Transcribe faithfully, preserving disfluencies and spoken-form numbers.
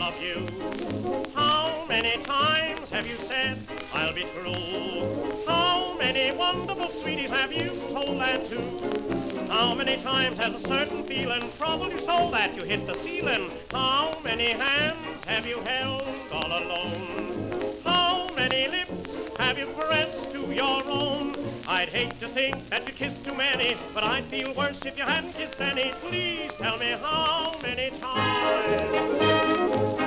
love you. How many times have you said, I'll be true? How many wonderful sweeties have you told that to? How many times has a certain feeling troubled you so that you hit the ceiling? How many hands have you held all alone? How many lips have you pressed to your own? I'd hate to think that you kissed too many, but I'd feel worse if you hadn't kissed any. Please tell me how many times.